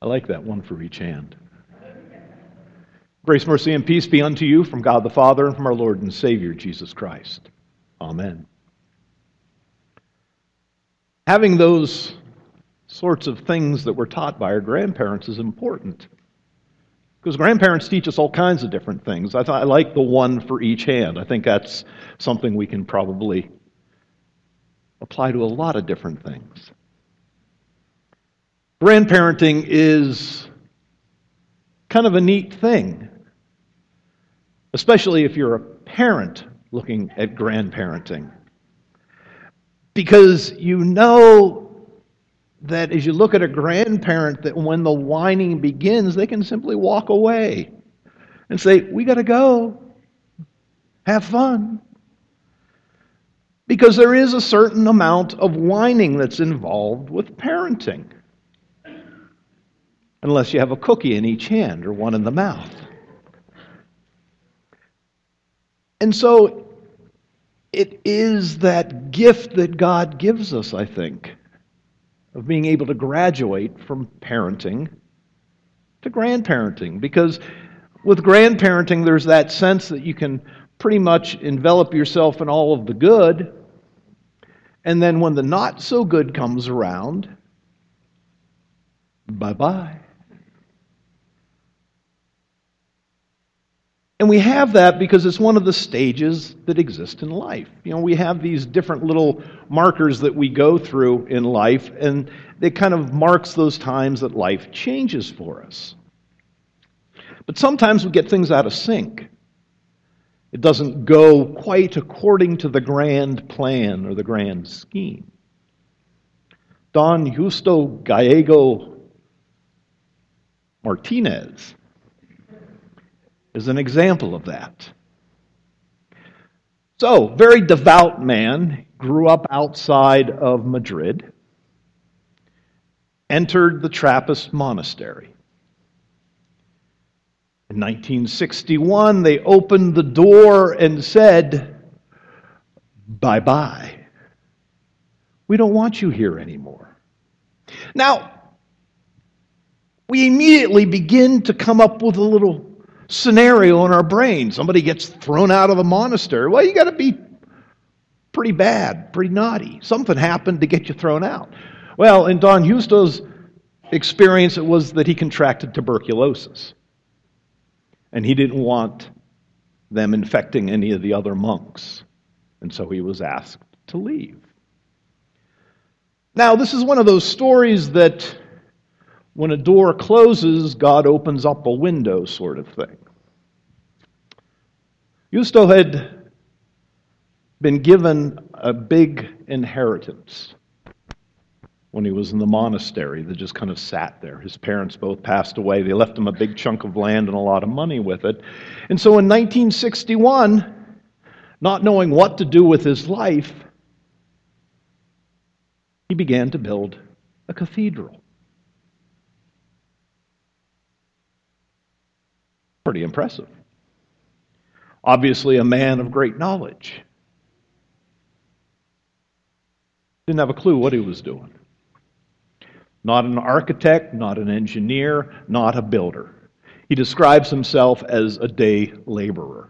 I like that, one for each hand. Grace, mercy, and peace be unto you from God the Father and from our Lord and Savior, Jesus Christ. Amen. Having those sorts of things that we're taught by our grandparents is important. Because grandparents teach us all kinds of different things. I like the one for each hand. I think that's something we can probably apply to a lot of different things. Grandparenting is kind of a neat thing, especially if you're a parent looking at grandparenting. Because you know that as you look at a grandparent, that when the whining begins, they can simply walk away and say, "We got to go. Have fun." Because there is a certain amount of whining that's involved with parenting. Unless you have a cookie in each hand or one in the mouth. And so it is that gift that God gives us, I think, of being able to graduate from parenting to grandparenting. Because with grandparenting, there's that sense that you can pretty much envelop yourself in all of the good, and then when the not so good comes around, bye-bye. And we have that because it's one of the stages that exist in life. You know, we have these different little markers that we go through in life, and it kind of marks those times that life changes for us. But sometimes we get things out of sync. It doesn't go quite according to the grand plan or the grand scheme. Don Justo Gallego Martinez is an example of that. So, very devout man, grew up outside of Madrid, entered the Trappist monastery. In 1961, they opened the door and said, "Bye-bye. We don't want you here anymore." Now, we immediately begin to come up with a little scenario in our brain. Somebody gets thrown out of the monastery. Well, you got to be pretty bad, pretty naughty. Something happened to get you thrown out. Well, in Don Justo's experience, it was that he contracted tuberculosis. And he didn't want them infecting any of the other monks. And so he was asked to leave. Now, this is one of those stories that when a door closes, God opens up a window sort of thing. Justo had been given a big inheritance when he was in the monastery that just kind of sat there. His parents both passed away. They left him a big chunk of land and a lot of money with it. And so in 1961, not knowing what to do with his life, he began to build a cathedral. Pretty impressive. Obviously a man of great knowledge. Didn't have a clue what he was doing. Not an architect, not an engineer, not a builder. He describes himself as a day laborer.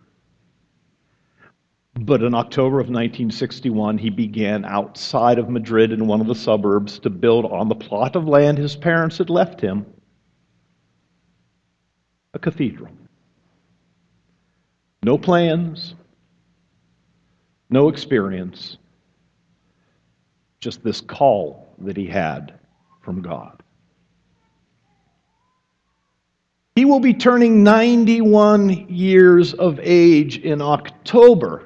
But in October of 1961, he began outside of Madrid in one of the suburbs to build on the plot of land his parents had left him a cathedral. No plans, no experience, just this call that he had from God. He will be turning 91 years of age in October.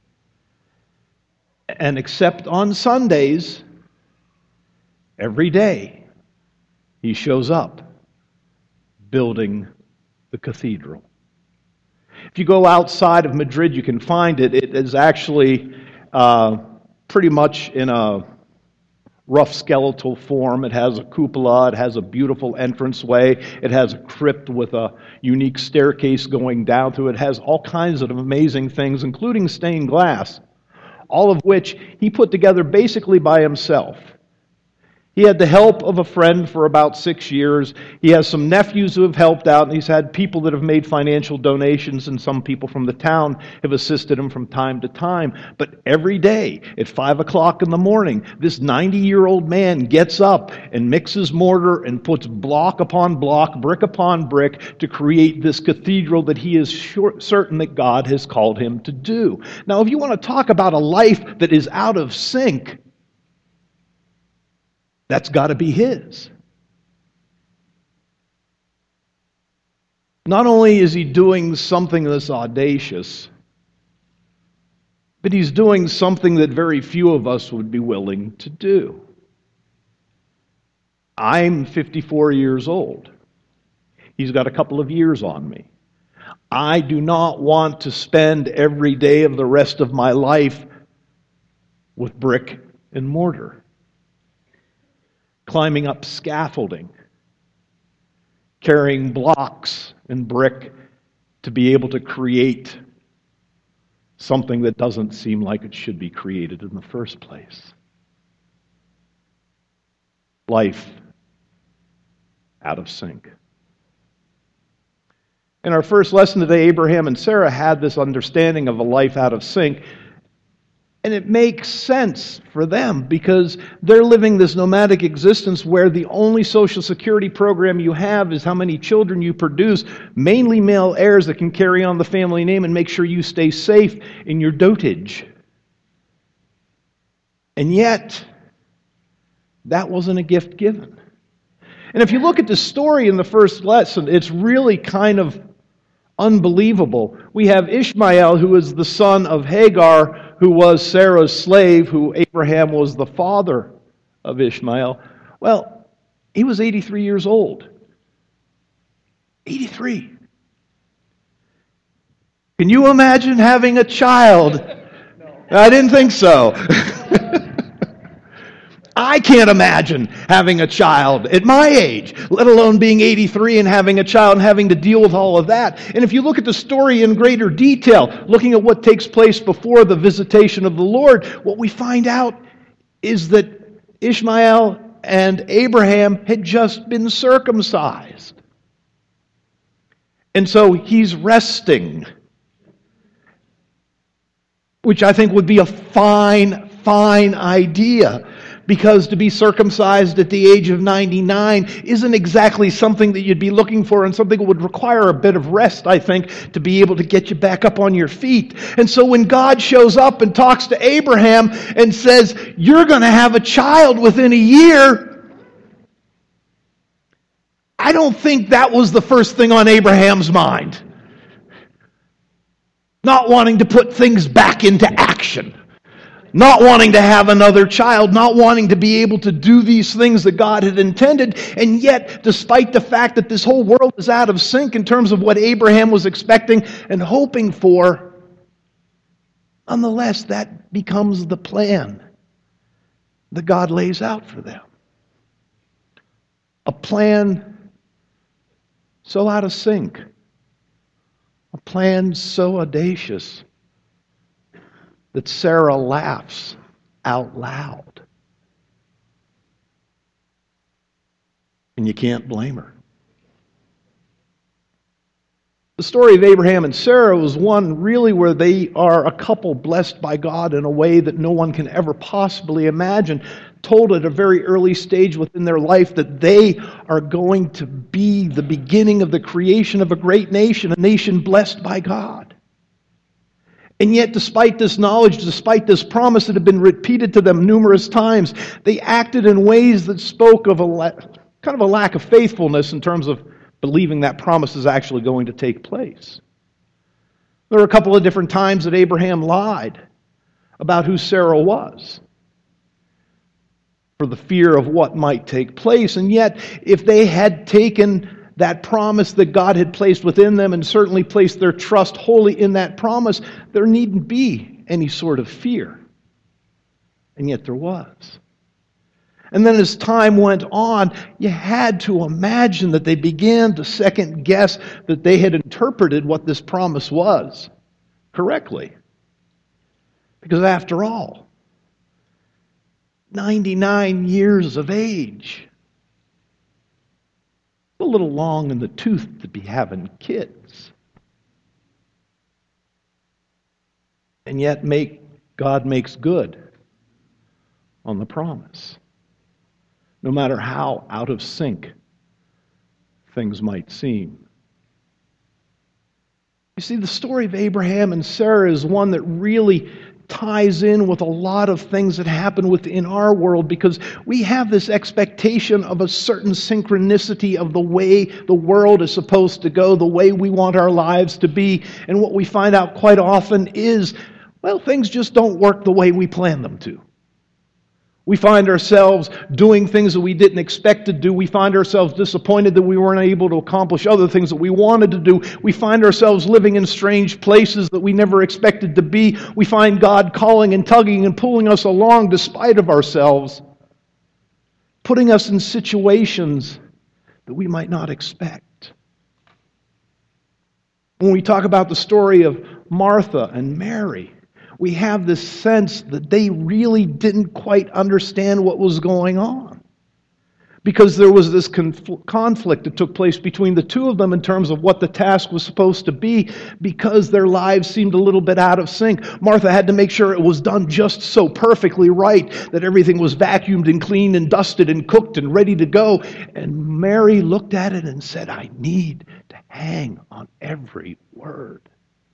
And except on Sundays, every day, he shows up building the cathedral. If you go outside of Madrid, you can find it. It is actually pretty much in a rough skeletal form. It has a cupola. It has a beautiful entranceway. It has a crypt with a unique staircase going down to it. It has all kinds of amazing things, including stained glass, all of which he put together basically by himself. He had the help of a friend for about 6 years. He has some nephews who have helped out, and he's had people that have made financial donations, and some people from the town have assisted him from time to time. But every day at 5 o'clock in the morning, this 90-year-old man gets up and mixes mortar and puts block upon block, brick upon brick to create this cathedral that he is certain that God has called him to do. Now, if you want to talk about a life that is out of sync, that's got to be his. Not only is he doing something that's audacious, but he's doing something that very few of us would be willing to do. I'm 54 years old. He's got a couple of years on me. I do not want to spend every day of the rest of my life with brick and mortar, climbing up scaffolding, carrying blocks and brick to be able to create something that doesn't seem like it should be created in the first place. Life out of sync. In our first lesson today, Abraham and Sarah had this understanding of a life out of sync. And it makes sense for them because they're living this nomadic existence where the only social security program you have is how many children you produce, mainly male heirs that can carry on the family name and make sure you stay safe in your dotage. And yet, that wasn't a gift given. And if you look at the story in the first lesson, it's really kind of unbelievable. We have Ishmael, who is the son of Hagar, who was Sarah's slave, who Abraham was the father of Ishmael. Well, he was 83 years old. 83. Can you imagine having a child? No. I didn't think so. I can't imagine having a child at my age, let alone being 83 and having a child and having to deal with all of that. And if you look at the story in greater detail, looking at what takes place before the visitation of the Lord, what we find out is that Ishmael and Abraham had just been circumcised. And so he's resting, which I think would be a fine idea. Because to be circumcised at the age of 99 isn't exactly something that you'd be looking for, and something that would require a bit of rest, I think, to be able to get you back up on your feet. And so when God shows up and talks to Abraham and says, "You're going to have a child within a year," I don't think that was the first thing on Abraham's mind. Not wanting to put things back into action. Not wanting to have another child, not wanting to be able to do these things that God had intended, and yet, despite the fact that this whole world is out of sync in terms of what Abraham was expecting and hoping for, nonetheless, that becomes the plan that God lays out for them. A plan so out of sync, a plan so audacious, that Sarah laughs out loud. And you can't blame her. The story of Abraham and Sarah was one really where they are a couple blessed by God in a way that no one can ever possibly imagine, told at a very early stage within their life that they are going to be the beginning of the creation of a great nation, a nation blessed by God. And yet, despite this knowledge, despite this promise that had been repeated to them numerous times, they acted in ways that spoke of kind of a lack of faithfulness in terms of believing that promise is actually going to take place. There were a couple of different times that Abraham lied about who Sarah was for the fear of what might take place. And yet, if they had taken that promise that God had placed within them and certainly placed their trust wholly in that promise, there needn't be any sort of fear. And yet there was. And then as time went on, you had to imagine that they began to second guess that they had interpreted what this promise was correctly. Because after all, 99 years of age. A little long in the tooth to be having kids. And yet God makes good on the promise. No matter how out of sync things might seem. You see, the story of Abraham and Sarah is one that really ties in with a lot of things that happen within our world, because we have this expectation of a certain synchronicity of the way the world is supposed to go, the way we want our lives to be. And what we find out quite often is, well, things just don't work the way we plan them to. We find ourselves doing things that we didn't expect to do. We find ourselves disappointed that we weren't able to accomplish other things that we wanted to do. We find ourselves living in strange places that we never expected to be. We find God calling and tugging and pulling us along despite of ourselves, putting us in situations that we might not expect. When we talk about the story of Martha and Mary, we have this sense that they really didn't quite understand what was going on. Because there was this conflict that took place between the two of them in terms of what the task was supposed to be, because their lives seemed a little bit out of sync. Martha had to make sure it was done just so perfectly right, that everything was vacuumed and cleaned and dusted and cooked and ready to go. And Mary looked at it and said, I need to hang on every word.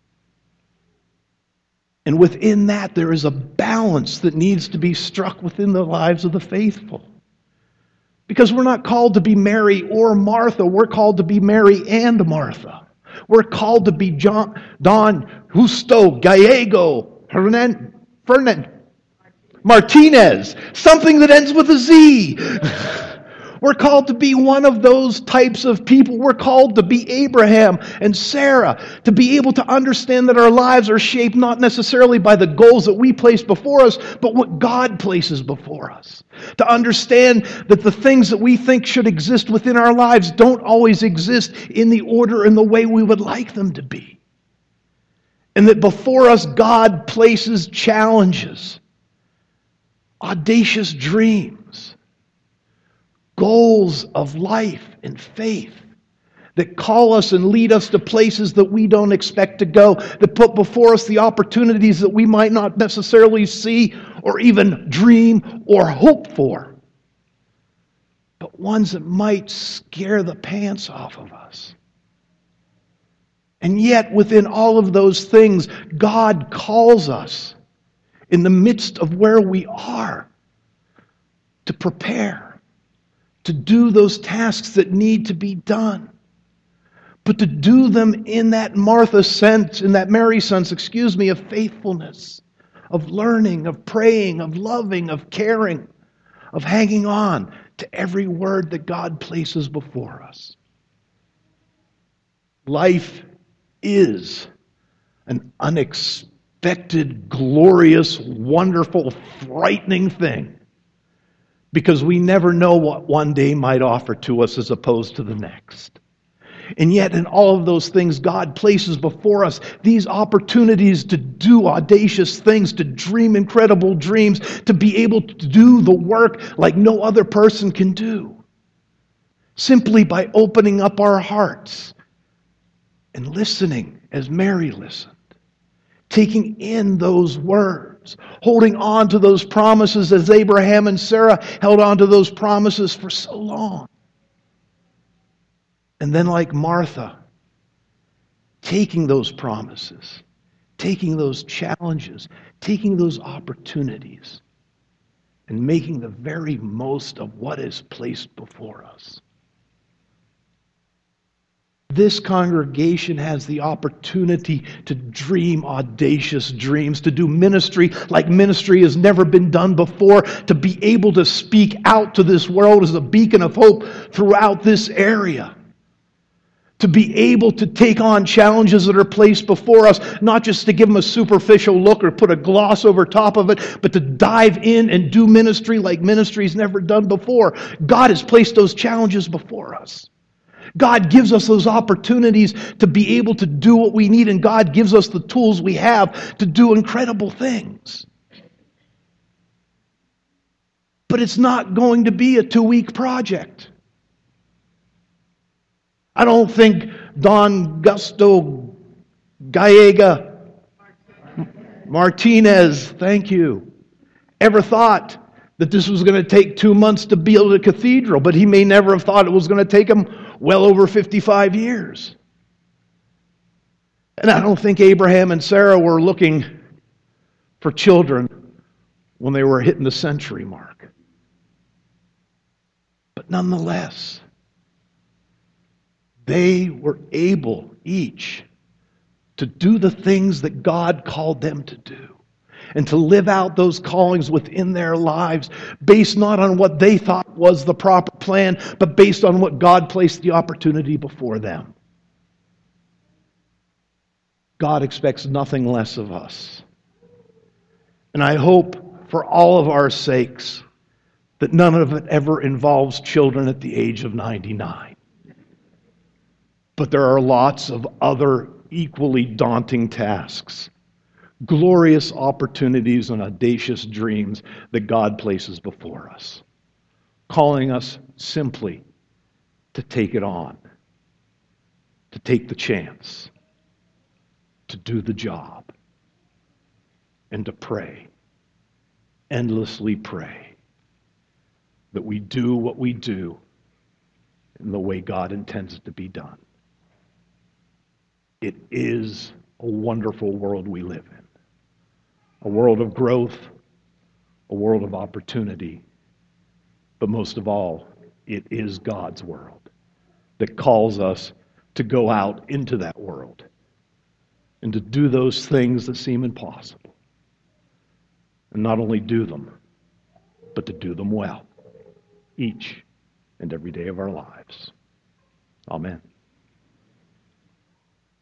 And within that, there is a balance that needs to be struck within the lives of the faithful. Because we're not called to be Mary or Martha. We're called to be Mary and Martha. We're called to be Don Justo Gallego Fernand Martinez. Something that ends with a Z. We're called to be one of those types of people. We're called to be Abraham and Sarah, to be able to understand that our lives are shaped not necessarily by the goals that we place before us, but what God places before us. To understand that the things that we think should exist within our lives don't always exist in the order and the way we would like them to be. And that before us, God places challenges, audacious dreams, goals of life and faith that call us and lead us to places that we don't expect to go, that put before us the opportunities that we might not necessarily see or even dream or hope for, but ones that might scare the pants off of us. And yet, within all of those things, God calls us in the midst of where we are to prepare, to do those tasks that need to be done, but to do them in that Martha sense, in that Mary sense, of faithfulness, of learning, of praying, of loving, of caring, of hanging on to every word that God places before us. Life is an unexpected, glorious, wonderful, frightening thing. Because we never know what one day might offer to us as opposed to the next. And yet in all of those things, God places before us these opportunities to do audacious things, to dream incredible dreams, to be able to do the work like no other person can do. Simply by opening up our hearts and listening as Mary listened. Taking in those words, holding on to those promises as Abraham and Sarah held on to those promises for so long. And then like Martha, taking those promises, taking those challenges, taking those opportunities, and making the very most of what is placed before us. This congregation has the opportunity to dream audacious dreams, to do ministry like ministry has never been done before, to be able to speak out to this world as a beacon of hope throughout this area. To be able to take on challenges that are placed before us, not just to give them a superficial look or put a gloss over top of it, but to dive in and do ministry like ministry's never done before. God has placed those challenges before us. God gives us those opportunities to be able to do what we need, and God gives us the tools we have to do incredible things. But it's not going to be a 2-week project. I don't think Don Gusto Gallega Martinez, thank you, ever thought that this was going to take 2 months to build a cathedral, but he may never have thought it was going to take him well over 55 years. And I don't think Abraham and Sarah were looking for children when they were hitting the century mark. But nonetheless, they were able each to do the things that God called them to do and to live out those callings within their lives based not on what they thought was the proper plan, but based on what God placed the opportunity before them. God expects nothing less of us. And I hope for all of our sakes that none of it ever involves children at the age of 99. But there are lots of other equally daunting tasks, glorious opportunities and audacious dreams that God places before us, calling us simply to take it on, to take the chance, to do the job, and to pray, endlessly pray, that we do what we do in the way God intends it to be done. It is a wonderful world we live in. A world of growth, a world of opportunity, but most of all, it is God's world that calls us to go out into that world and to do those things that seem impossible. And not only do them, but to do them well, each and every day of our lives. Amen.